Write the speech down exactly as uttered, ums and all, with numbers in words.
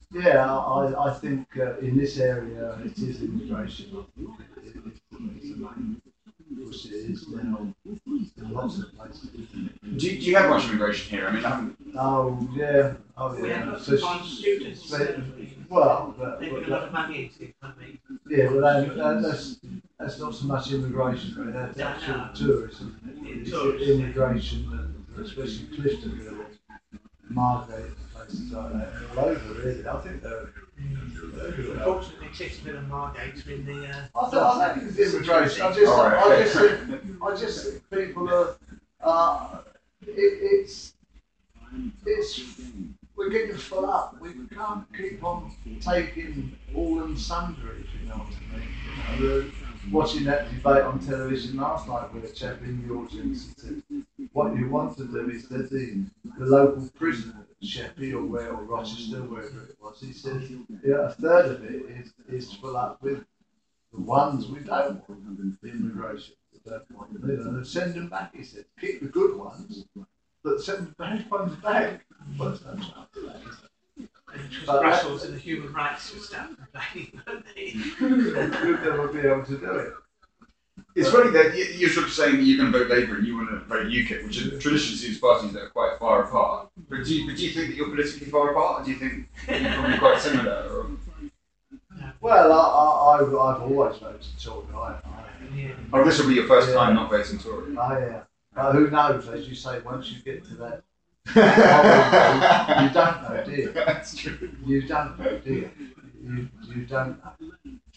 Yeah, I, I think uh, in this area it is immigration. I think it, it, it's, it's the main push. It is now in lots of places. Do you, do you have much immigration here? I mean, I haven't. Oh yeah, oh We have yeah. lots So, of foreign students. so- well, but, They put but a lot that, of money into the economy. yeah, but that, that, that's that's not so much immigration, but that's Yeah, I actual know. tourism. Yeah, It's tourism. immigration, and especially Clifton, really, Margate, and places like that, and all over really. I think they're. they're good. Unfortunately, Clifton and Margate are in the. Uh, I, th- I think it's immigration. I just, All right, I okay. just think, I just think people are. Uh, it, it's, it's. We're getting full up. We can't keep on taking all and sundry. If you know what I mean. You know, the, watching that debate on television last night with a chap in the audience said, "What you want to do is that the the local prison at Sheppey or where or Rochester, wherever it was." He said, "Yeah, a third of it is is full up with." The ones we don't want, the immigration, we don't want, you know, send them back, he said. Keep the good ones, but send the bad ones back. Well, there's no chance of that, is Because But Brussels that- and the human rights stuff complaining, won't they? there? You'll never be able to do it. It's funny that you- you're sort of saying that you're going to vote Labour and you want to vote UKIP, which are traditionally seems parties that are quite far apart. But do you, but do you think that you're politically far apart, or do you think you're probably quite similar? Or? Well, I, I, I've, I've always voted Tory. I, I, Yeah. Or this will be your first Yeah. time not voting Tory? I, uh, but who knows, as you say, once you get to that, you don't know, do you? That's true. You don't know, do you? You, you don't know.